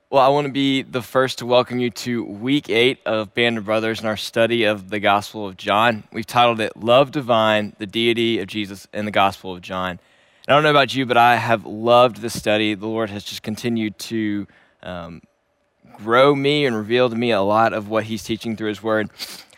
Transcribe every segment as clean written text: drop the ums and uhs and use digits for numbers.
Well, I want to be the first to welcome you to week 8 of Band of Brothers in our study of the Gospel of John. We've titled it Love Divine, the Deity of Jesus in the Gospel of John. And I don't know about you, but I have loved this study. The Lord has just continued to grow me and reveal to me a lot of what He's teaching through His Word.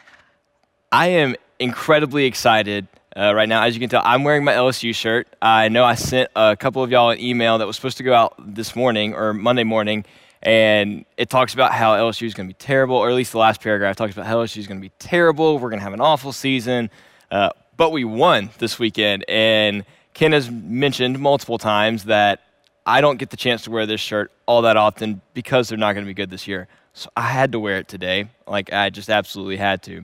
I am incredibly excited right now. As you can tell, I'm wearing my LSU shirt. I know I sent a couple of y'all an email that was supposed to go out this morning or Monday morning, and it talks about how LSU is going to be terrible, or at least the last paragraph talks about how LSU is going to be terrible. We're going to have an awful season. But we won this weekend, and Ken has mentioned multiple times that I don't get the chance to wear this shirt all that often because they're not going to be good this year. So I had to wear it today. I just absolutely had to.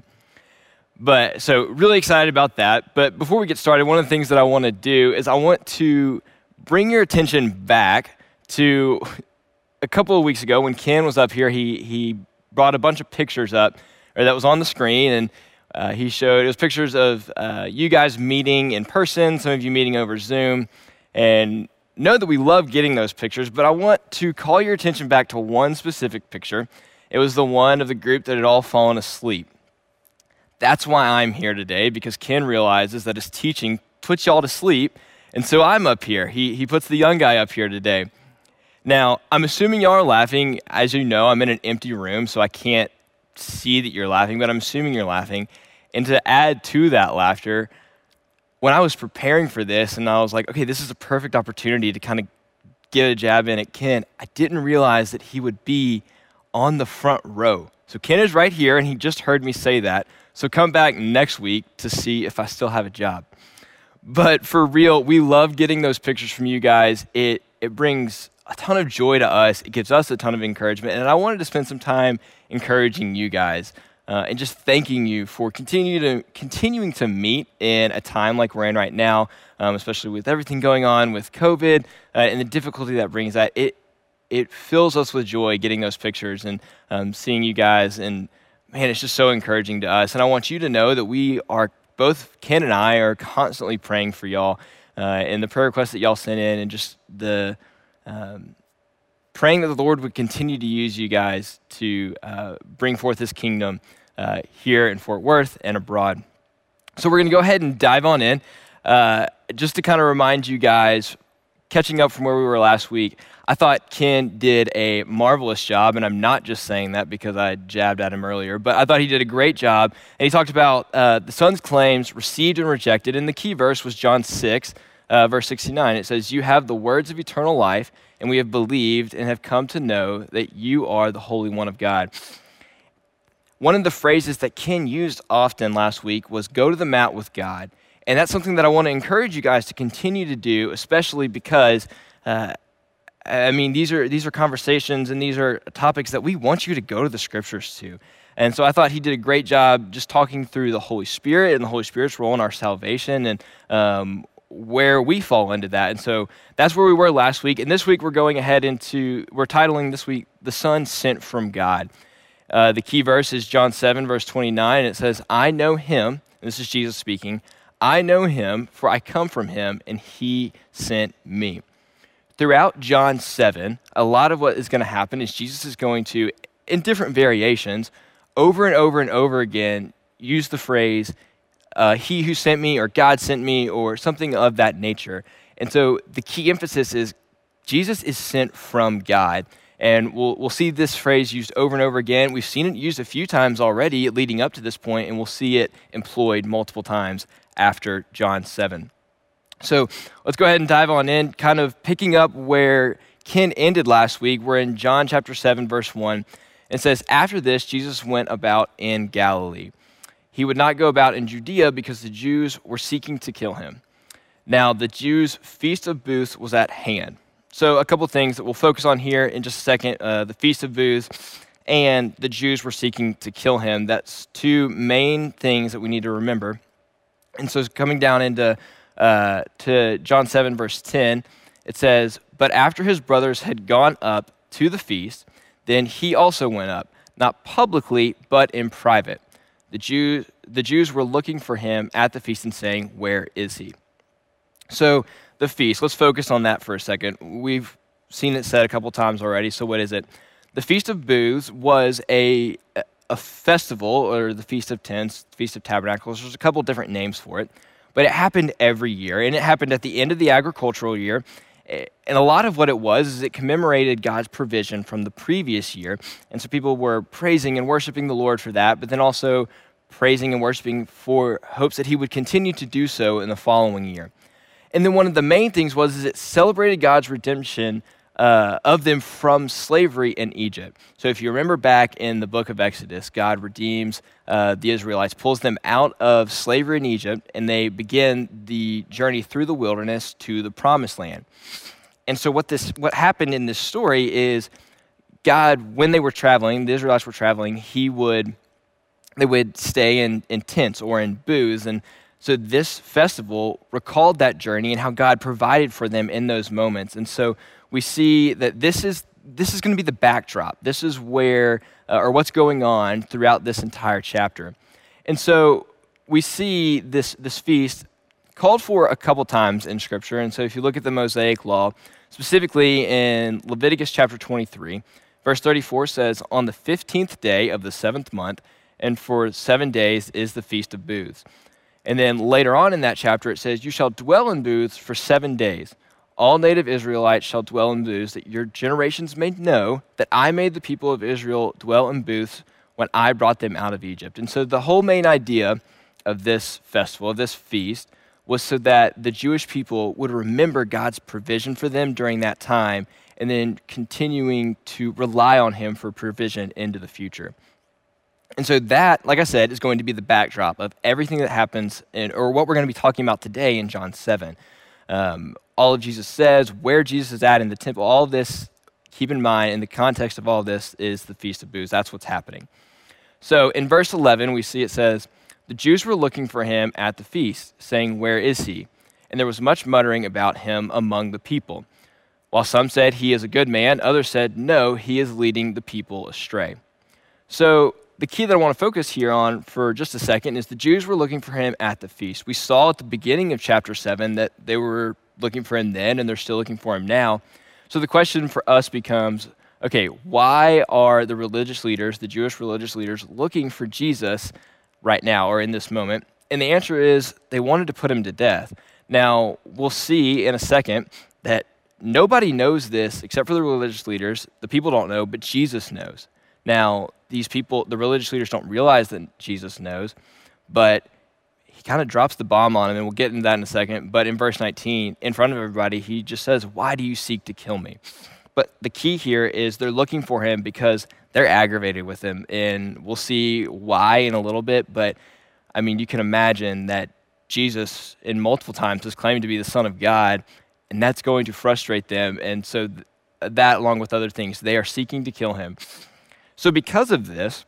But so really excited about that. But before we get started, one of the things that I want to do is I want to bring your attention back to a couple of weeks ago when Ken was up here. He brought a bunch of pictures up, or that was on the screen, and he showed, it was pictures of you guys meeting in person, some of you meeting over Zoom, and know that we love getting those pictures, but I want to call your attention back to one specific picture. It was the one of the group that had all fallen asleep. That's why I'm here today, because Ken realizes that his teaching puts y'all to sleep, and so I'm up here. He puts the young guy up here today. Now, I'm assuming y'all are laughing. As you know, I'm in an empty room, so I can't see that you're laughing, but I'm assuming you're laughing. And to add to that laughter, when I was preparing for this, and I was like, okay, this is a perfect opportunity to kind of get a jab in at Ken, I didn't realize that he would be on the front row. So Ken is right here, and he just heard me say that. So come back next week to see if I still have a job. But for real, we love getting those pictures from you guys. It brings a ton of joy to us. It gives us a ton of encouragement. And I wanted to spend some time encouraging you guys and just thanking you for continuing to meet in a time like we're in right now, especially with everything going on with COVID and the difficulty that brings that. It fills us with joy getting those pictures and seeing you guys. And man, it's just so encouraging to us. And I want you to know that we are, both Ken and I are constantly praying for y'all and the prayer requests that y'all sent in, and just the praying that the Lord would continue to use you guys to bring forth His kingdom here in Fort Worth and abroad. So we're going to go ahead and dive on in. Just to kind of remind you guys, catching up from where we were last week, I thought Ken did a marvelous job, and I'm not just saying that because I jabbed at him earlier, but I thought he did a great job. And he talked about the Son's claims received and rejected, and the key verse was John 6, verse 69. It says, "You have the words of eternal life, and we have believed and have come to know that you are the Holy One of God." One of the phrases that Ken used often last week was go to the mat with God. And that's something that I want to encourage you guys to continue to do, especially because these are conversations and these are topics that we want you to go to the scriptures to. And so I thought he did a great job just talking through the Holy Spirit and the Holy Spirit's role in our salvation and where we fall into that. And so that's where we were last week. And this week we're going ahead we're titling this week, The Son Sent from God. The key verse is John 7, verse 29. And it says, "I know him," and this is Jesus speaking, "I know him, for I come from him, and he sent me." Throughout John 7, a lot of what is going to happen is Jesus is going to, in different variations, over and over and over again, use the phrase, "he who sent me," or "God sent me," or something of that nature. And so the key emphasis is Jesus is sent from God. And we'll see this phrase used over and over again. We've seen it used a few times already leading up to this point, and we'll see it employed multiple times after John 7. So let's go ahead and dive on in, kind of picking up where Ken ended last week. We're in John chapter 7, verse 1. It says, "After this, Jesus went about in Galilee. He would not go about in Judea because the Jews were seeking to kill him. Now the Jews' Feast of Booths was at hand." So a couple things that we'll focus on here in just a second, the Feast of Booths and the Jews were seeking to kill him. That's two main things that we need to remember. And so coming down into to John 7, verse 10, it says, "But after his brothers had gone up to the feast, then he also went up, not publicly, but in private. The Jews were looking for him at the feast and saying, 'Where is he?'" So the feast, let's focus on that for a second. We've seen it said a couple times already, so what is it? The Feast of Booths was a festival, or the Feast of Tents, Feast of Tabernacles. There's a couple different names for it, but it happened every year, and it happened at the end of the agricultural year. And a lot of what it was is it commemorated God's provision from the previous year, and so people were praising and worshiping the Lord for that, but then also praising and worshiping for hopes that he would continue to do so in the following year. And then one of the main things was is it celebrated God's redemption of them from slavery in Egypt. So if you remember back in the book of Exodus, God redeems the Israelites, pulls them out of slavery in Egypt, and they begin the journey through the wilderness to the promised land. And so what happened in this story is God, when they were traveling, the Israelites were traveling, they would stay in tents or in booths. And so this festival recalled that journey and how God provided for them in those moments. And so we see that this is going to be the backdrop. This is where, or what's going on throughout this entire chapter. And so we see this feast called for a couple times in Scripture. And so if you look at the Mosaic Law, specifically in Leviticus chapter 23, verse 34 says, "On the 15th day of the 7th month, and for 7 days is the Feast of Booths." And then later on in that chapter, it says, "You shall dwell in booths for 7 days. All native Israelites shall dwell in booths, that your generations may know that I made the people of Israel dwell in booths when I brought them out of Egypt." And so the whole main idea of this festival, of this feast, was so that the Jewish people would remember God's provision for them during that time, and then continuing to rely on him for provision into the future. And so that, like I said, is going to be the backdrop of everything that happens, or what we're going to be talking about today in John 7. All of Jesus says, where Jesus is at in the temple, all of this, keep in mind, in the context of all of this, is the Feast of Booths. That's what's happening. So in verse 11, we see it says, "The Jews were looking for him at the feast, saying, 'Where is he?' And there was much muttering about him among the people. While some said, 'He is a good man,' others said, 'No, he is leading the people astray.'" So the key that I want to focus here on for just a second is the Jews were looking for him at the feast. We saw at the beginning of chapter 7 that they were looking for him then, and they're still looking for him now. So the question for us becomes, okay, why are the religious leaders, the Jewish religious leaders, looking for Jesus right now or in this moment? And the answer is they wanted to put him to death. Now, we'll see in a second that nobody knows this except for the religious leaders. The people don't know, but Jesus knows. Now, these people, the religious leaders, don't realize that Jesus knows, but he kind of drops the bomb on them, and we'll get into that in a second. But in verse 19, in front of everybody, he just says, "Why do you seek to kill me?" But the key here is they're looking for him because they're aggravated with him, and we'll see why in a little bit. But, I mean, you can imagine that Jesus, in multiple times, is claiming to be the Son of God, and that's going to frustrate them. And so that, along with other things, they are seeking to kill him. So because of this,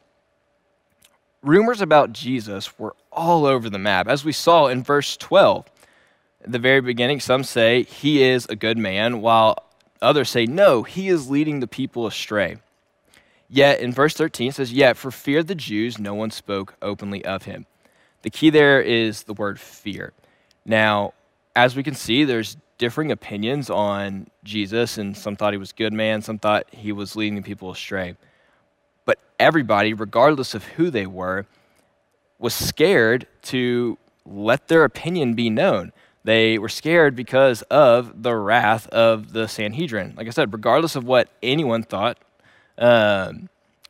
rumors about Jesus were all over the map. As we saw in verse 12, at the very beginning, some say he is a good man, while others say, no, he is leading the people astray. Yet in verse 13 it says, "Yet for fear of the Jews, no one spoke openly of him." The key there is the word fear. Now, as we can see, there's differing opinions on Jesus, and some thought he was a good man, some thought he was leading the people astray. But everybody, regardless of who they were, was scared to let their opinion be known. They were scared because of the wrath of the Sanhedrin. Like I said, regardless of what anyone thought, they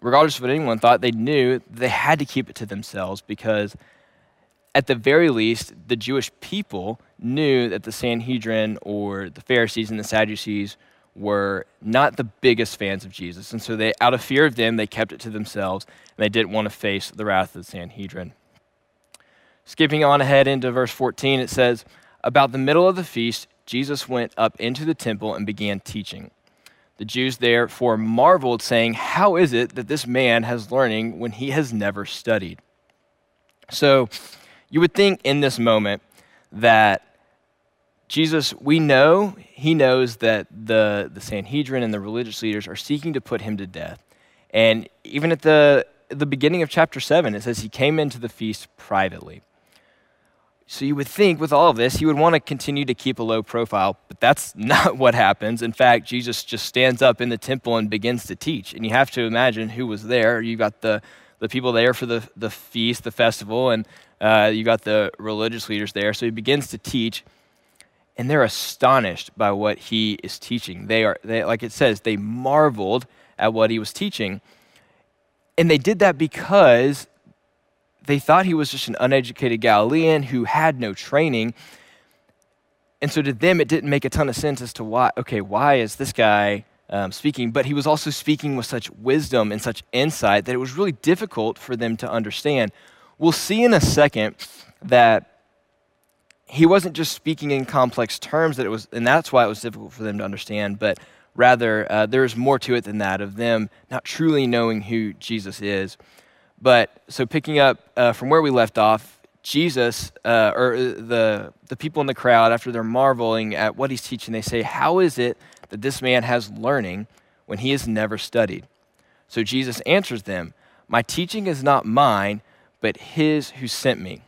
knew they had to keep it to themselves, because at the very least, the Jewish people knew that the Sanhedrin, or the Pharisees and the Sadducees, were not the biggest fans of Jesus. And so they, out of fear of them, they kept it to themselves, and they didn't want to face the wrath of the Sanhedrin. Skipping on ahead into verse 14, it says, "About the middle of the feast, Jesus went up into the temple and began teaching. The Jews therefore marveled, saying, 'How is it that this man has learning when he has never studied?'" So you would think in this moment that Jesus, we know, he knows that the Sanhedrin and the religious leaders are seeking to put him to death. And even at the beginning of chapter 7, it says he came into the feast privately. So you would think with all of this, he would want to continue to keep a low profile, but that's not what happens. In fact, Jesus just stands up in the temple and begins to teach. And you have to imagine who was there. You got the people there for the feast, the festival, and you got the religious leaders there. So he begins to teach, and they're astonished by what he is teaching. They like it says, they marveled at what he was teaching. And they did that because they thought he was just an uneducated Galilean who had no training. And so to them, it didn't make a ton of sense as to why is this guy speaking? But he was also speaking with such wisdom and such insight that it was really difficult for them to understand. We'll see in a second that he wasn't just speaking in complex terms, and that's why it was difficult for them to understand, but rather there's more to it than that, of them not truly knowing who Jesus is. But so picking up from where we left off, Jesus, or the people in the crowd, after they're marveling at what he's teaching, they say, "How is it that this man has learning when he has never studied?" So Jesus answers them, "My teaching is not mine, but his who sent me."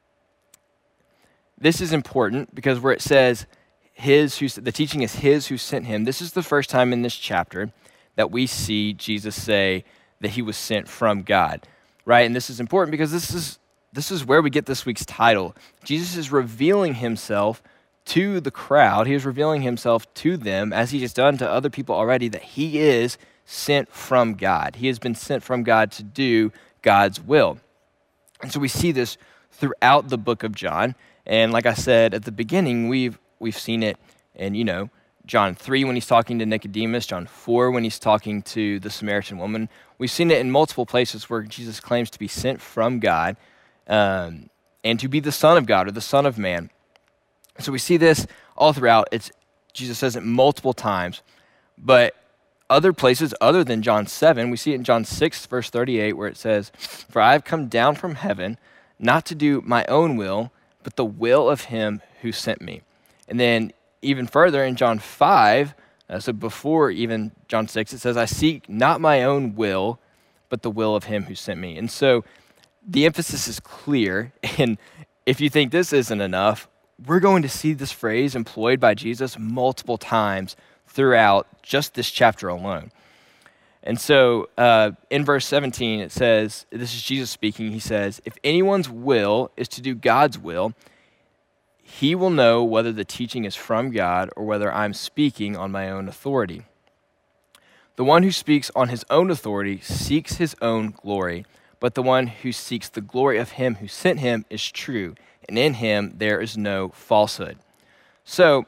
This is important because where it says the teaching is his who sent him, this is the first time in this chapter that we see Jesus say that he was sent from God. Right, and this is important because this is where we get this week's title. Jesus is revealing himself to the crowd. He is revealing himself to them, as he has done to other people already, that he is sent from God. He has been sent from God to do God's will. And so we see this throughout the book of John. And like I said at the beginning, we've seen it in, John 3 when he's talking to Nicodemus, John 4 when he's talking to the Samaritan woman. We've seen it in multiple places where Jesus claims to be sent from God and to be the Son of God or the Son of Man. So we see this all throughout. Jesus says it multiple times. But other places other than John 7, we see it in John 6, verse 38, where it says, "For I have come down from heaven, not to do my own will, but the will of him who sent me." And then even further in John 5, so before even John 6, it says, "I seek not my own will, but the will of him who sent me." And so the emphasis is clear. And if you think this isn't enough, we're going to see this phrase employed by Jesus multiple times throughout just this chapter alone. And so in verse 17, it says, this is Jesus speaking, he says, "If anyone's will is to do God's will, he will know whether the teaching is from God or whether I'm speaking on my own authority. The one who speaks on his own authority seeks his own glory, but the one who seeks the glory of him who sent him is true, and in him there is no falsehood." So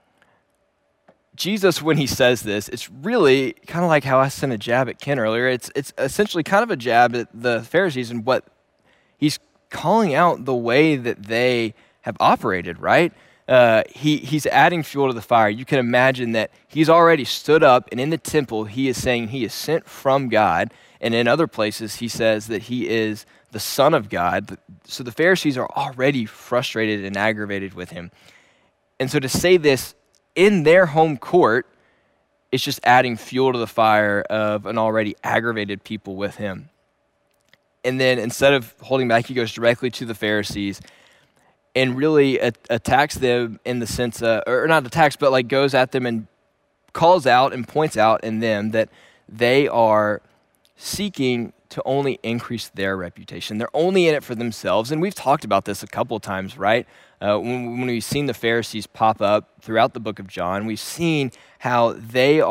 Jesus, when he says this, it's really kind of like how I sent a jab at Ken earlier. It's essentially kind of a jab at the Pharisees and what he's calling out the way that they have operated, right? He's adding fuel to the fire. You can imagine that he's already stood up, and in the temple, he is saying he is sent from God. And in other places, he says that he is the Son of God. So the Pharisees are already frustrated and aggravated with him. And so to say this in their home court, it's just adding fuel to the fire of an already aggravated people with him. And then instead of holding back, he goes directly to the Pharisees and really attacks them in the sense, or not attacks, but like goes at them and calls out and points out in them that they are seeking to only increase their reputation. They're only in it for themselves. And we've talked about this a couple of times, right? When we've seen the Pharisees pop up throughout the book of John, we've seen how they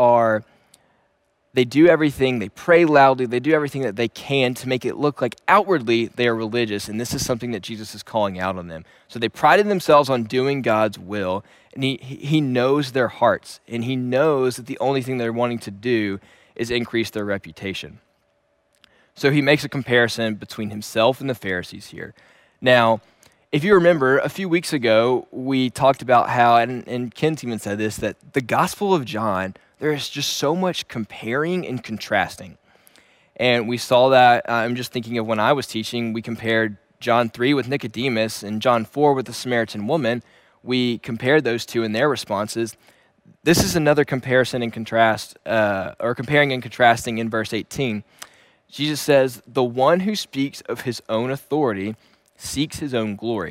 do everything, they pray loudly, they do everything that they can to make it look like outwardly they are religious, and this is something that Jesus is calling out on them. So they prided themselves on doing God's will, and he knows their hearts, and he knows that the only thing they're wanting to do is increase their reputation. So he makes a comparison between himself and the Pharisees here. Now, if you remember, a few weeks ago, we talked about how, and Ken's even said this, that the Gospel of John, there is just so much comparing and contrasting. And we saw that, I'm just thinking of when I was teaching, we compared John 3 with Nicodemus and John 4 with the Samaritan woman. We compared those two in their responses. This is another comparison and contrast, or comparing and contrasting in verse 18. Jesus says, "The one who speaks of his own authority seeks his own glory.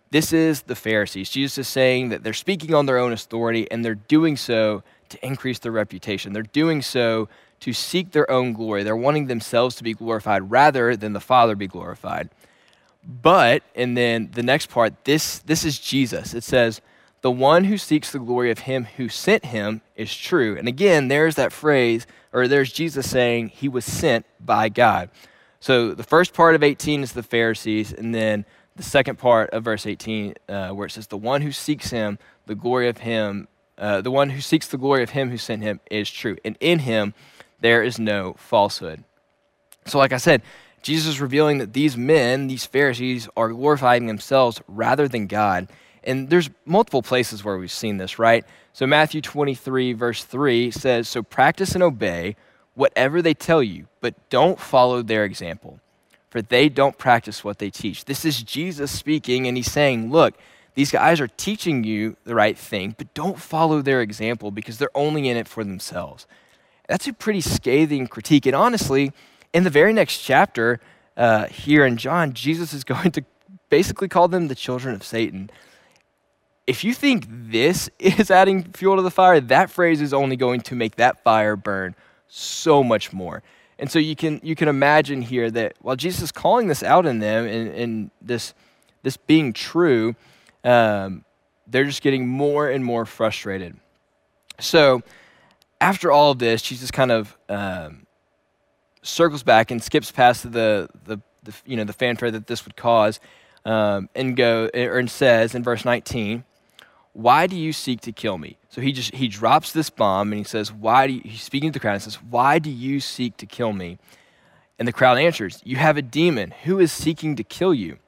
This is the Pharisees. Jesus is saying that they're speaking on their own authority, and they're doing so to increase their reputation. They're doing so to seek their own glory. They're wanting themselves to be glorified rather than the Father be glorified. But, and then the next part, this is Jesus. It says, the one who seeks the glory of him who sent him is true. And again, there's that phrase, or there's Jesus saying he was sent by God. So the first part of 18 is the Pharisees, and then the second part of verse 18, where it says, the one who seeks him, the glory of him, the one who seeks the glory of him who sent him is true. And in him, there is no falsehood. So like I said, Jesus is revealing that these men, these Pharisees, are glorifying themselves rather than God. And there's multiple places where we've seen this, right? So Matthew 23, verse 3 says, so practice and obey whatever they tell you, but don't follow their example, for they don't practice what they teach. This is Jesus speaking, and he's saying, look, these guys are teaching you the right thing, but don't follow their example because they're only in it for themselves. That's a pretty scathing critique. And honestly, in the very next chapter here in John, Jesus is going to basically call them the children of Satan. If you think this is adding fuel to the fire, that phrase is only going to make that fire burn so much more. And so you can imagine here that while Jesus is calling this out in them and this being true, they're just getting more and more frustrated. So after all of this, Jesus kind of circles back and skips past the fanfare that this would cause, and says in verse 19, why do you seek to kill me? So he drops this bomb and he says, he's speaking to the crowd and says, why do you seek to kill me? And the crowd answers, you have a demon. Who is seeking to kill you?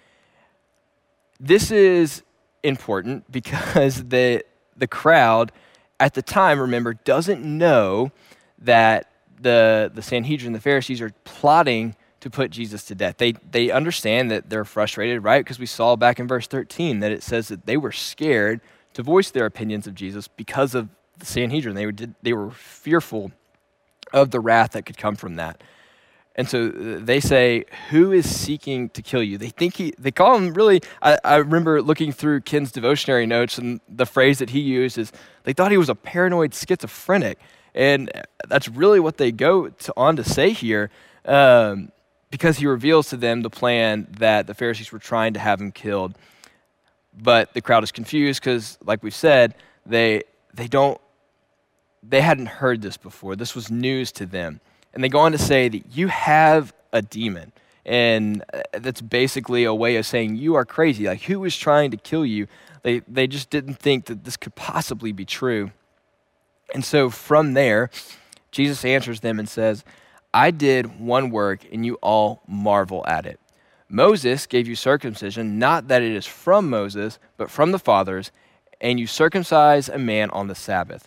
This is important because the crowd at the time, remember, doesn't know that the Sanhedrin, the Pharisees, are plotting to put Jesus to death. They understand that they're frustrated, right? Because we saw back in verse 13 that it says that they were scared to voice their opinions of Jesus because of the Sanhedrin. They were fearful of the wrath that could come from that. And so they say, who is seeking to kill you? They call him really, I remember looking through Ken's devotionary notes, and the phrase that he used is, they thought he was a paranoid schizophrenic. And that's really what they go on to say here, because he reveals to them the plan that the Pharisees were trying to have him killed. But the crowd is confused because, like we've said, they hadn't heard this before. This was news to them. And they go on to say that you have a demon. And that's basically a way of saying you are crazy. Like, who is trying to kill you? They just didn't think that this could possibly be true. And so from there, Jesus answers them and says, I did one work and you all marvel at it. Moses gave you circumcision, not that it is from Moses, but from the fathers, and you circumcise a man on the Sabbath.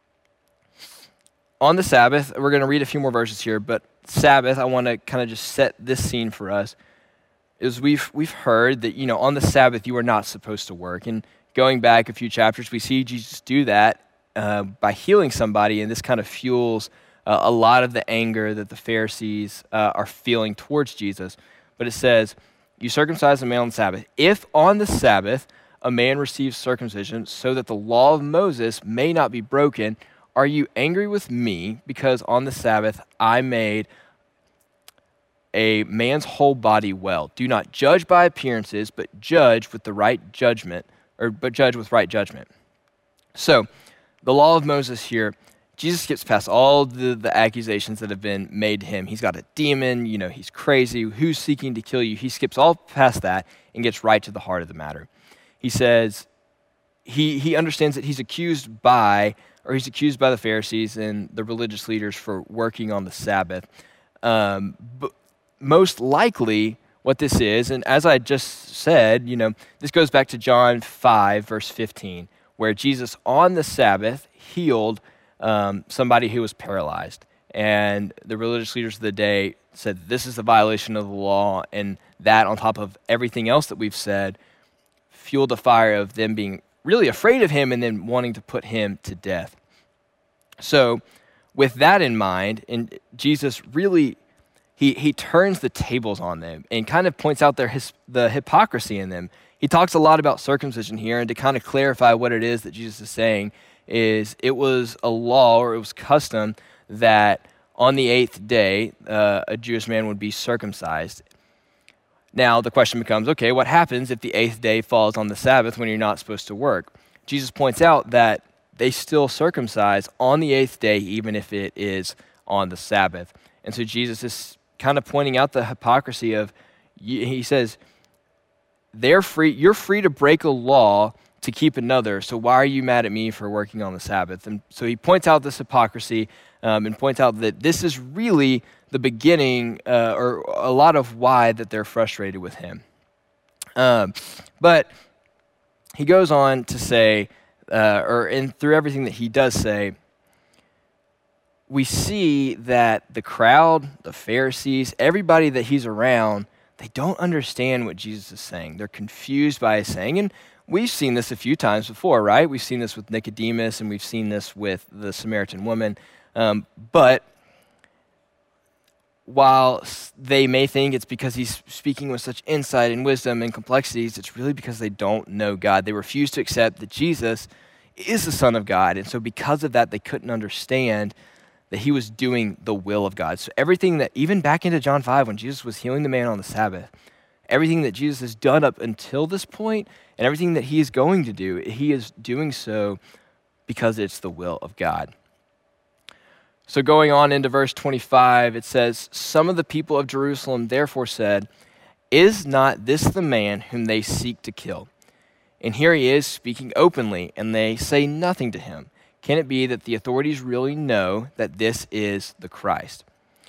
On the Sabbath, we're going to read a few more verses here, but Sabbath, I want to kind of just set this scene for us, is we've heard that, on the Sabbath you are not supposed to work. And going back a few chapters, we see Jesus do that by healing somebody, and this kind of fuels a lot of the anger that the Pharisees are feeling towards Jesus. But it says, you circumcise a male on the Sabbath. If on the Sabbath a man receives circumcision so that the law of Moses may not be broken, are you angry with me because on the Sabbath I made a man's whole body well? Do not judge by appearances, but judge with right judgment. So, the law of Moses here, Jesus skips past all the accusations that have been made to him. He's got a demon, he's crazy, who's seeking to kill you? He skips all past that and gets right to the heart of the matter. He says he understands that he's accused by the Pharisees and the religious leaders for working on the Sabbath. But most likely what this is, and as I just said, this goes back to John 5, verse 15, where Jesus on the Sabbath healed somebody who was paralyzed. And the religious leaders of the day said, this is a violation of the law, and that on top of everything else that we've said, fueled the fire of them being really afraid of him and then wanting to put him to death. So with that in mind, and Jesus really, he turns the tables on them and kind of points out the hypocrisy in them. He talks a lot about circumcision here, and to kind of clarify what it is that Jesus is saying is it was a law, or it was custom, that on the 8th day, a Jewish man would be circumcised. Now, the question becomes, okay, what happens if the 8th day falls on the Sabbath when you're not supposed to work? Jesus points out that they still circumcise on the 8th day, even if it is on the Sabbath. And so Jesus is kind of pointing out the hypocrisy of, he says, you're free to break a law to keep another, so why are you mad at me for working on the Sabbath? And so he points out this hypocrisy and points out that this is really the beginning or a lot of why that they're frustrated with him. But he goes on to say, through everything that he does say, we see that the crowd, the Pharisees, everybody that he's around, they don't understand what Jesus is saying. They're confused by his saying, and we've seen this a few times before, right? We've seen this with Nicodemus, and we've seen this with the Samaritan woman. But while they may think it's because he's speaking with such insight and wisdom and complexities, it's really because they don't know God. They refuse to accept that Jesus is the Son of God. And so because of that, they couldn't understand that he was doing the will of God. So everything that, even back into John 5, when Jesus was healing the man on the Sabbath, everything that Jesus has done up until this point and everything that he is going to do, he is doing so because it's the will of God. So going on into verse 25, it says, some of the people of Jerusalem therefore said, is not this the man whom they seek to kill? And here he is speaking openly, and they say nothing to him. Can it be that the authorities really know that this is the Christ?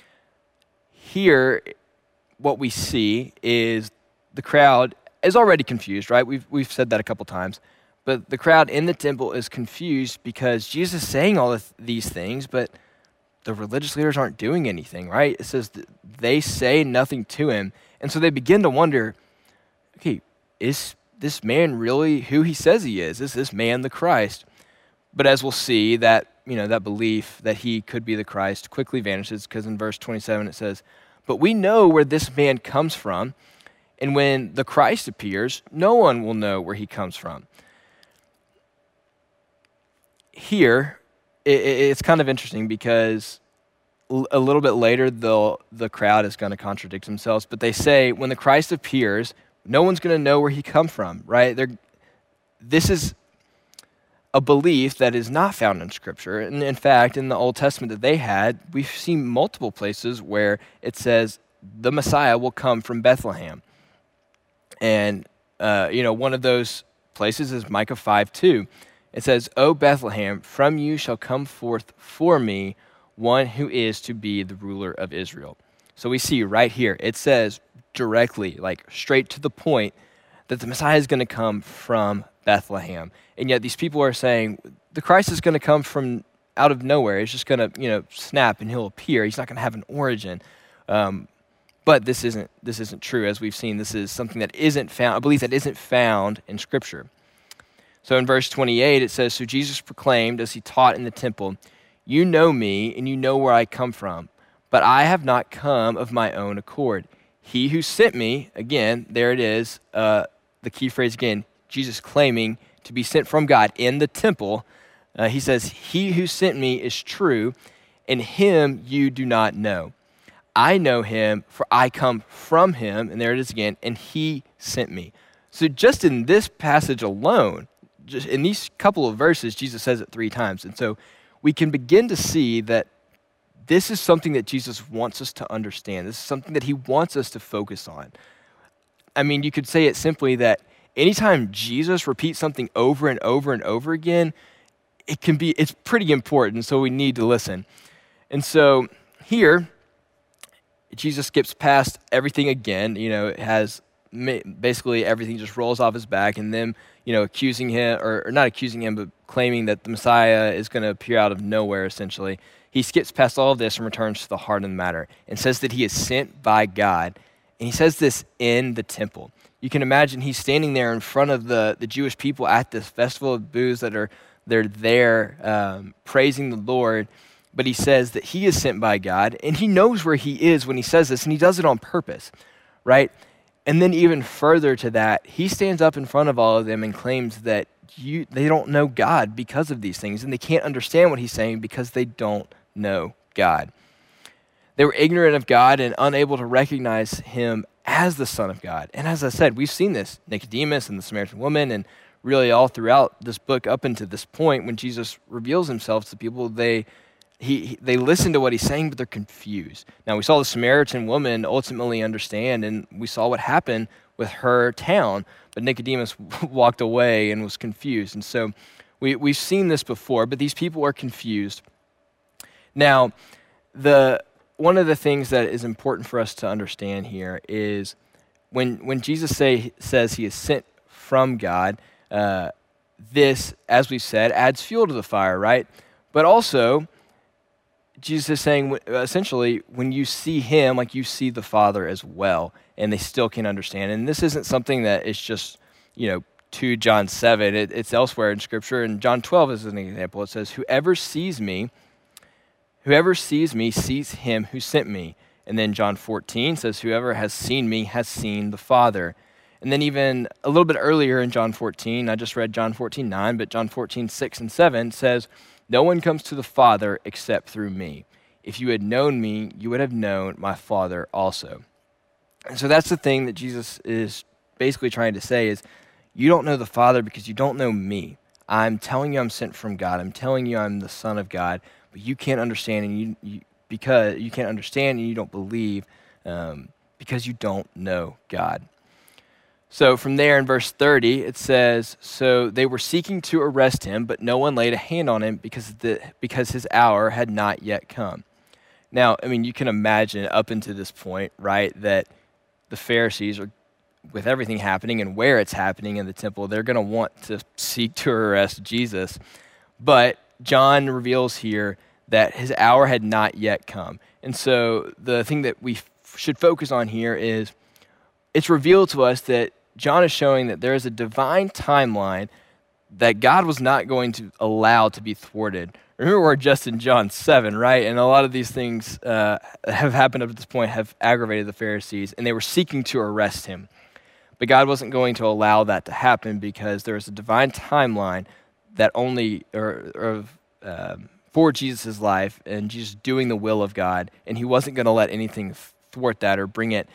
Here, what we see is the crowd is already confused, right? We've said that a couple times. But the crowd in the temple is confused because Jesus is saying all of these things, but the religious leaders aren't doing anything, right? It says that they say nothing to him. And so they begin to wonder, okay, is this man really who he says he is? Is this man the Christ? But as we'll see, that belief that he could be the Christ quickly vanishes, because in verse 27 it says, but we know where this man comes from, and when the Christ appears, no one will know where he comes from. Here, it's kind of interesting because a little bit later, the crowd is going to contradict themselves, but they say when the Christ appears, no one's going to know where he comes from, right? This is a belief that is not found in Scripture. And in fact, in the Old Testament that they had, we've seen multiple places where it says the Messiah will come from Bethlehem. And, one of those places is Micah 5:2. It says, O Bethlehem, from you shall come forth for me one who is to be the ruler of Israel. So we see right here, it says directly, like straight to the point, that the Messiah is going to come from Bethlehem. And yet these people are saying, the Christ is going to come from out of nowhere. It's just going to, snap and he'll appear. He's not going to have an origin. But this isn't true. As we've seen, this is something that isn't found, a belief that isn't found in Scripture. So in verse 28, it says, so Jesus proclaimed as he taught in the temple, you know me and you know where I come from, but I have not come of my own accord. He who sent me, again, there it is, the key phrase again, Jesus claiming to be sent from God in the temple. He says, he who sent me is true, and him you do not know. I know him, for I come from him, and there it is again, and he sent me. So just in this passage alone, just in these couple of verses, Jesus says it 3 times. And so we can begin to see that this is something that Jesus wants us to understand. This is something that he wants us to focus on. I mean, you could say it simply that anytime Jesus repeats something over and over and over again, it's pretty important, so we need to listen. And so here, Jesus skips past everything again. It has basically everything just rolls off his back, and them, accusing him, or not accusing him, but claiming that the Messiah is going to appear out of nowhere, essentially. He skips past all of this and returns to the heart of the matter and says that he is sent by God. And he says this in the temple. You can imagine he's standing there in front of the Jewish people at this festival of booths they're there praising the Lord. But he says that he is sent by God, and he knows where he is when he says this, and he does it on purpose, right? And then even further to that, he stands up in front of all of them and claims that they don't know God because of these things, and they can't understand what he's saying because they don't know God. They were ignorant of God and unable to recognize him as the Son of God. And as I said, we've seen this, Nicodemus and the Samaritan woman, and really all throughout this book up until this point when Jesus reveals himself to people, they listen to what he's saying, but they're confused. Now, we saw the Samaritan woman ultimately understand, and we saw what happened with her town, but Nicodemus walked away and was confused. And so we've seen this before, but these people are confused. Now, one of the things that is important for us to understand here is when Jesus says he is sent from God, this, as we've said, adds fuel to the fire, right? But also, Jesus is saying, essentially, when you see him, like you see the Father as well, and they still can't understand. And this isn't something that is just, to John 7. It's elsewhere in Scripture. And John 12 is an example. It says, whoever sees me sees him who sent me. And then John 14 says, whoever has seen me has seen the Father. And then even a little bit earlier in John 14, I just read John 14:9, but John 14:6 and 7 says, no one comes to the Father except through me. If you had known me, you would have known my Father also. And so that's the thing that Jesus is basically trying to say is, you don't know the Father because you don't know me. I'm telling you I'm sent from God. I'm telling you I'm the Son of God, but you can't understand, and because you can't understand and you don't believe because you don't know God. So from there in verse 30, it says, so they were seeking to arrest him, but no one laid a hand on him because his hour had not yet come. Now, I mean, you can imagine up until this point, right, that the Pharisees are, with everything happening and where it's happening in the temple, they're going to want to seek to arrest Jesus. But John reveals here that his hour had not yet come. And so the thing that we should focus on here is it's revealed to us that John is showing that there is a divine timeline that God was not going to allow to be thwarted. Remember, we're just in John 7, right? And a lot of these things have happened up to this point have aggravated the Pharisees, and they were seeking to arrest him. But God wasn't going to allow that to happen because there is a divine timeline that only for Jesus' life and Jesus doing the will of God, and he wasn't going to let anything thwart that or bring it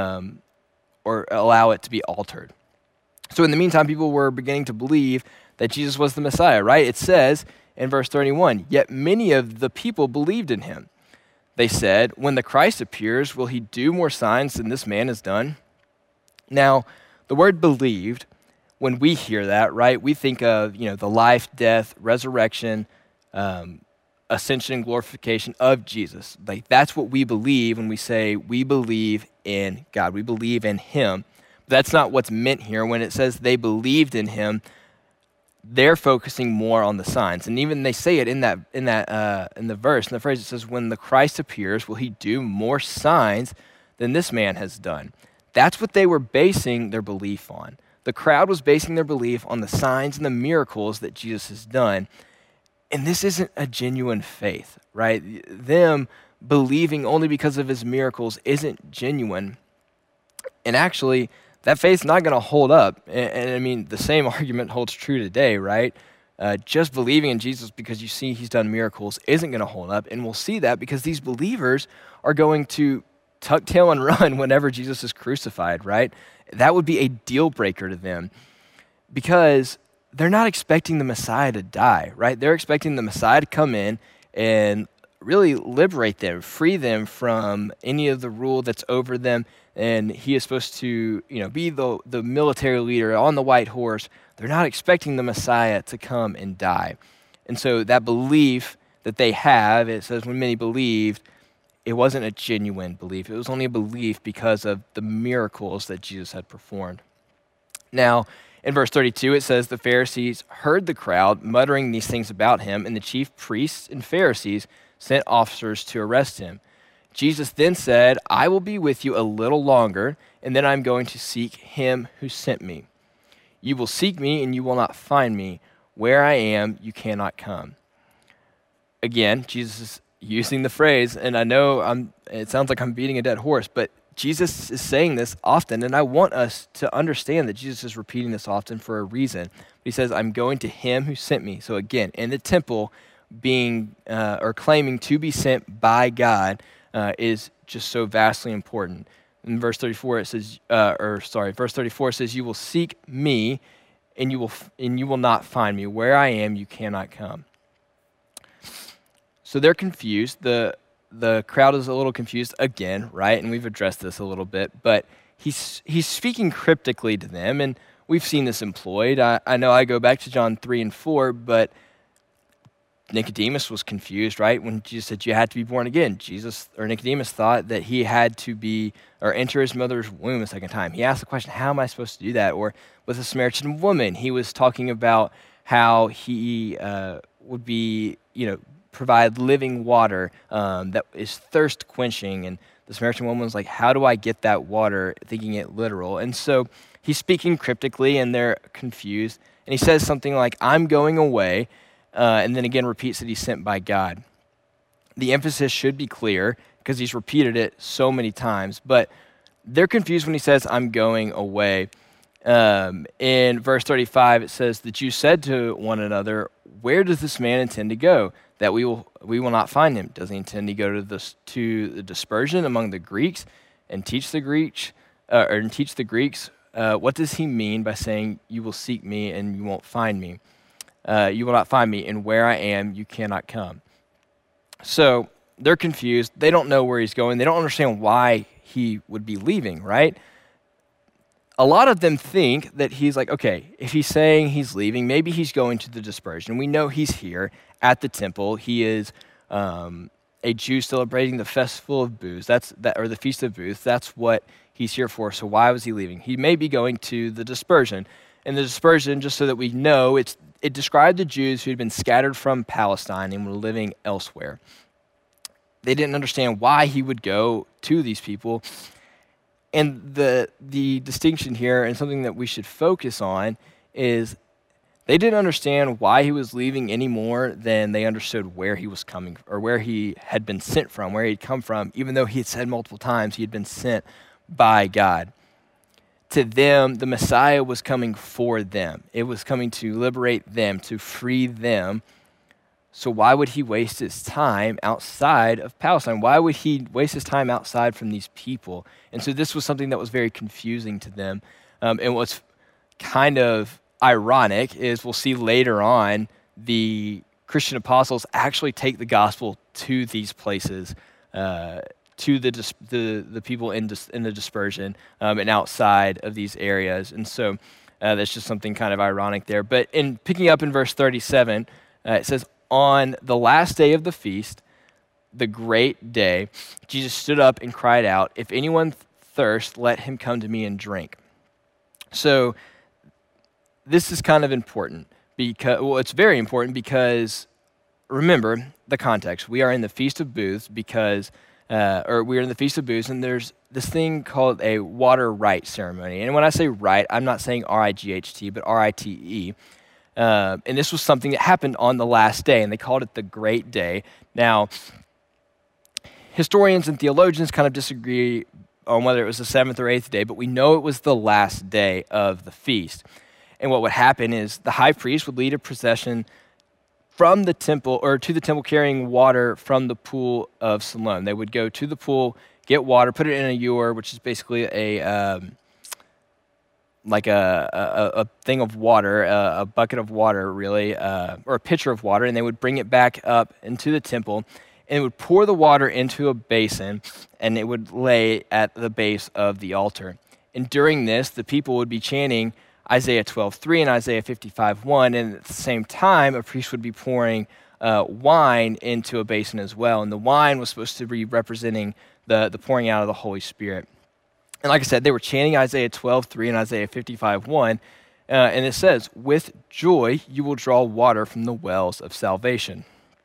or allow it to be altered. So in the meantime, people were beginning to believe that Jesus was the Messiah, right? It says in verse 31, yet many of the people believed in him. They said, when the Christ appears, will he do more signs than this man has done? Now, the word believed, when we hear that, right, we think of, the life, death, resurrection, ascension and glorification of Jesus. Like, that's what we believe when we say we believe in God. We believe in him. But that's not what's meant here. When it says they believed in him, they're focusing more on the signs. And even they say it in the verse, in the phrase, it says, when the Christ appears, will he do more signs than this man has done? That's what they were basing their belief on. The crowd was basing their belief on the signs and the miracles that Jesus has done. And this isn't a genuine faith, right? Them believing only because of his miracles isn't genuine. And actually, that faith's not going to hold up. And I mean, the same argument holds true today, right? Just believing in Jesus because you see he's done miracles isn't going to hold up. And we'll see that because these believers are going to tuck tail and run whenever Jesus is crucified, right? That would be a deal breaker to them because they're not expecting the Messiah to die, right? They're expecting the Messiah to come in and really liberate them, free them from any of the rule that's over them. And he is supposed to, be the military leader on the white horse. They're not expecting the Messiah to come and die. And so that belief that they have, it says when many believed, it wasn't a genuine belief. It was only a belief because of the miracles that Jesus had performed. Now, in verse 32, it says, the Pharisees heard the crowd muttering these things about him, and the chief priests and Pharisees sent officers to arrest him. Jesus then said, I will be with you a little longer, and then I'm going to seek him who sent me. You will seek me, and you will not find me. Where I am, you cannot come. Again, Jesus is using the phrase, and I know it sounds like I'm beating a dead horse, but Jesus is saying this often, and I want us to understand that Jesus is repeating this often for a reason. He says, I'm going to him who sent me. So again, in the temple, being or claiming to be sent by God is just so vastly important. In verse 34, it says, verse 34 says, you will seek me, and you will not find me. Where I am, you cannot come. So they're confused. The crowd is a little confused again, right? And we've addressed this a little bit, but he's speaking cryptically to them, and we've seen this employed. I know I go back to John 3 and 4, but Nicodemus was confused, right? When Jesus said you had to be born again, Nicodemus thought that he had to enter his mother's womb a second time. He asked the question, how am I supposed to do that? Or with a Samaritan woman, he was talking about how he would be, provide living water that is thirst quenching. And the Samaritan woman was like, how do I get that water? Thinking it literal. And so he's speaking cryptically, and they're confused. And he says something like, I'm going away. And then again repeats that he's sent by God. The emphasis should be clear because he's repeated it so many times, but they're confused when he says, I'm going away. In verse 35, it says, the Jews said to one another, where does this man intend to go, that we will not find him? Does he intend to go to the dispersion among the Greeks and teach the Greeks? What does he mean by saying, you will seek me and you won't find me? You will not find me, and where I am, you cannot come. So they're confused. They don't know where he's going. They don't understand why he would be leaving, right? A lot of them think that he's like, okay, if he's saying he's leaving, maybe he's going to the dispersion. We know he's here at the temple. He is a Jew celebrating the festival of booths, or the Feast of Booths. That's what he's here for. So why was he leaving? He may be going to the dispersion. And the dispersion, just so that we know, it described the Jews who had been scattered from Palestine and were living elsewhere. They didn't understand why he would go to these people. And the distinction here, and something that we should focus on, is they didn't understand why he was leaving any more than they understood where he was coming, or where he had been sent from, where he'd come from, even though he had said multiple times he had been sent by God. To them, the Messiah was coming for them. It was coming to liberate them, to free them. So why would he waste his time outside of Palestine? Why would he waste his time outside from these people? And so this was something that was very confusing to them. And what's kind of ironic is we'll see later on the Christian apostles actually take the gospel to these places, to the people in the dispersion and outside of these areas. And so that's just something kind of ironic there. But in picking up in verse 37, it says, on the last day of the feast, the great day, Jesus stood up and cried out, if anyone thirsts, let him come to me and drink. So this is kind of important it's very important because remember the context. We are in the Feast of Booths we're in the Feast of Booths, and there's this thing called a water rite ceremony. And when I say rite, I'm not saying R-I-G-H-T, but R-I-T-E. And this was something that happened on the last day, and they called it the Great Day. Now, historians and theologians kind of disagree on whether it was the seventh or eighth day, but we know it was the last day of the feast. And what would happen is the high priest would lead a procession from the temple, or to the temple, carrying water from the pool of Siloam. They would go to the pool, get water, put it in a ewer, which is basically a thing of water, a bucket of water, really, or a pitcher of water, and they would bring it back up into the temple, and it would pour the water into a basin, and it would lay at the base of the altar. And during this, the people would be chanting Isaiah 12:3 and Isaiah 55:1, and at the same time, a priest would be pouring wine into a basin as well, and the wine was supposed to be representing the pouring out of the Holy Spirit. And like I said, they were chanting Isaiah 12:3 and Isaiah 55:1, and it says, with joy you will draw water from the wells of salvation.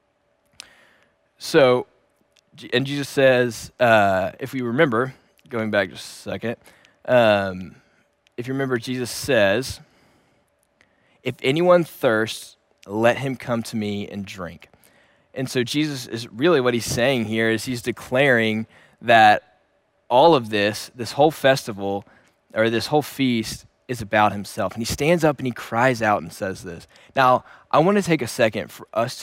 So, and Jesus says, if we remember, going back just a second, if you remember, Jesus says, if anyone thirsts, let him come to me and drink. And so Jesus is really, what he's saying here is he's declaring that all of this whole festival or this whole feast is about himself. And he stands up and he cries out and says this. Now, I want to take a second for us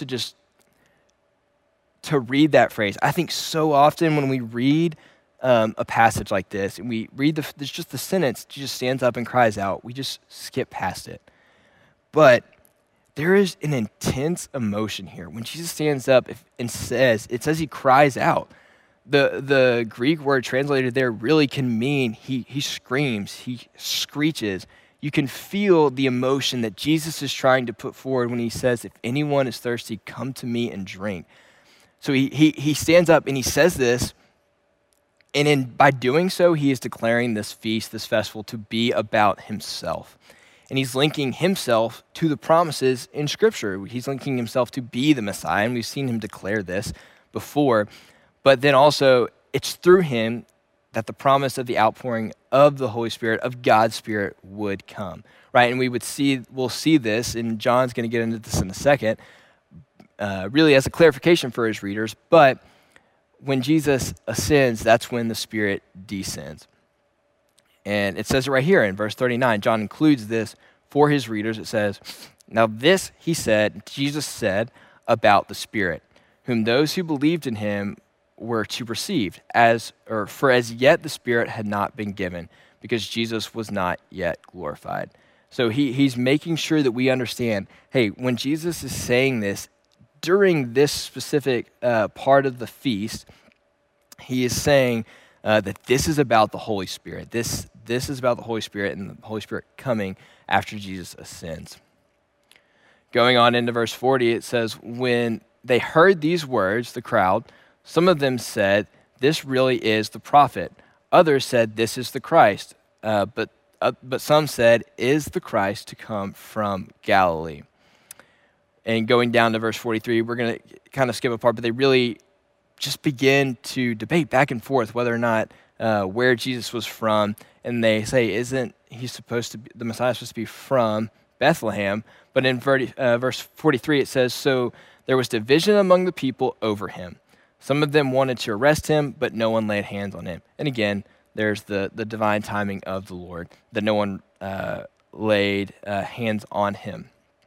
to read that phrase. I think so often when we read a passage like this and we read there's just the sentence, Jesus stands up and cries out, we just skip past it. But there is an intense emotion here. When Jesus stands up and says, it says he cries out. The Greek word translated there really can mean he screams, he screeches. You can feel the emotion that Jesus is trying to put forward when he says, if anyone is thirsty, come to me and drink. So he stands up and he says this, and by doing so, he is declaring this feast, this festival, to be about himself. And he's linking himself to the promises in Scripture. He's linking himself to be the Messiah, and we've seen him declare this before. But then also, it's through him that the promise of the outpouring of the Holy Spirit, of God's Spirit, would come, right? And we'll see this, and John's going to get into this in a second, really as a clarification for his readers. But when Jesus ascends, that's when the Spirit descends. And it says it right here in verse 39. John includes this for his readers. It says, now this Jesus said about the Spirit, whom those who believed in him were to receive, for as yet the Spirit had not been given, because Jesus was not yet glorified. So he's making sure that we understand, hey, when Jesus is saying this, during this specific part of the feast, he is saying that this is about the Holy Spirit. This is about the Holy Spirit and the Holy Spirit coming after Jesus ascends. Going on into verse 40, it says, when they heard these words, the crowd, some of them said, this really is the prophet. Others said, this is the Christ. But some said, is the Christ to come from Galilee? And going down to verse 43, we're going to kind of skip a part, but they really just begin to debate back and forth whether or not where Jesus was from. And they say, isn't he the Messiah supposed to be from Bethlehem? But in verse 43, it says, so there was division among the people over him. Some of them wanted to arrest him, but no one laid hands on him. And again, there's the divine timing of the Lord, that no one laid hands on him.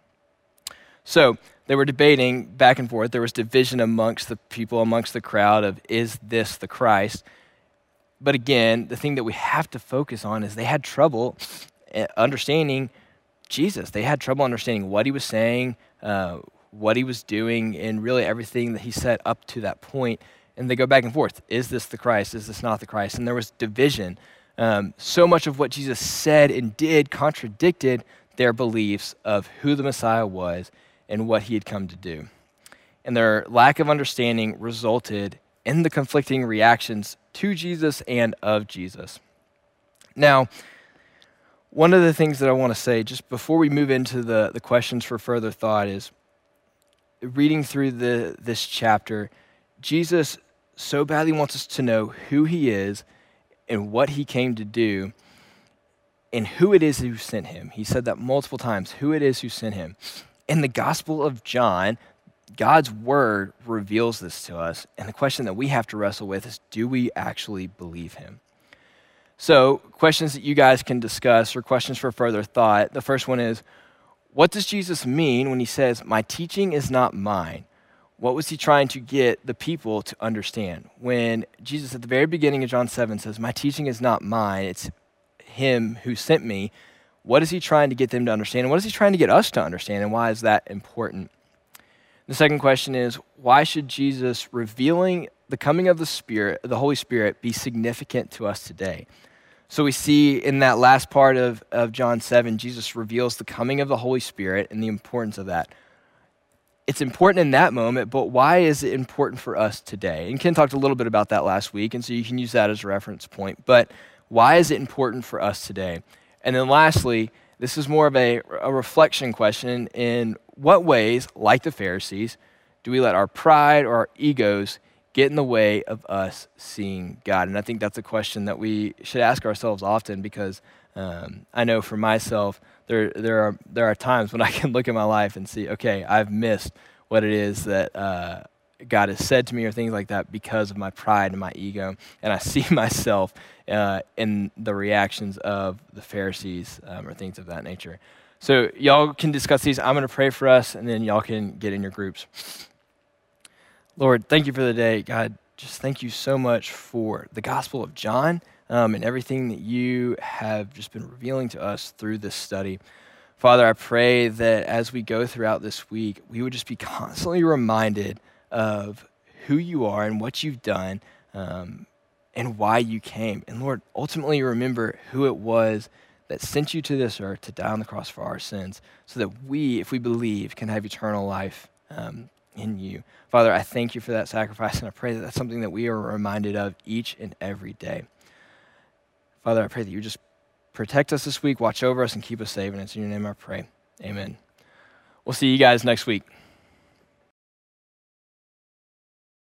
So they were debating back and forth. There was division amongst the people, amongst the crowd of, is this the Christ? But again, the thing that we have to focus on is they had trouble understanding Jesus. They had trouble understanding what he was saying, what he was doing, and really everything that he said up to that point. And they go back and forth. Is this the Christ? Is this not the Christ? And there was division. So much of what Jesus said and did contradicted their beliefs of who the Messiah was and what he had come to do. And their lack of understanding resulted in the conflicting reactions to Jesus and of Jesus. Now, one of the things that I want to say just before we move into the questions for further thought is, reading through this chapter, Jesus so badly wants us to know who he is and what he came to do and who it is who sent him. He said that multiple times, who it is who sent him. In the Gospel of John, God's word reveals this to us, and the question that we have to wrestle with is, do we actually believe him? So, questions that you guys can discuss or questions for further thought. The first one is, what does Jesus mean when he says, my teaching is not mine? What was he trying to get the people to understand? When Jesus at the very beginning of John 7 says, my teaching is not mine, it's him who sent me, what is he trying to get them to understand? And what is he trying to get us to understand? And why is that important? The second question is, why should Jesus revealing the coming of the Spirit, the Holy Spirit, be significant to us today? So we see in that last part of John 7, Jesus reveals the coming of the Holy Spirit and the importance of that. It's important in that moment, but why is it important for us today? And Ken talked a little bit about that last week, and so you can use that as a reference point. But why is it important for us today? And then lastly, this is more of a reflection question. In what ways, like the Pharisees, do we let our pride or our egos get in the way of us seeing God? And I think that's a question that we should ask ourselves often, because I know for myself, there are times when I can look at my life and see, okay, I've missed what it is that God has said to me or things like that because of my pride and my ego. And I see myself in the reactions of the Pharisees or things of that nature. So y'all can discuss these. I'm going to pray for us, and then y'all can get in your groups. Lord, thank you for the day. God, just thank you so much for the Gospel of John and everything that you have just been revealing to us through this study. Father, I pray that as we go throughout this week, we would just be constantly reminded of who you are and what you've done and why you came. And Lord, ultimately remember who it was that sent you to this earth to die on the cross for our sins so that we, if we believe, can have eternal life in you. Father, I thank you for that sacrifice, and I pray that that's something that we are reminded of each and every day. Father, I pray that you just protect us this week, watch over us, and keep us safe. And it's in your name I pray. Amen. We'll see you guys next week.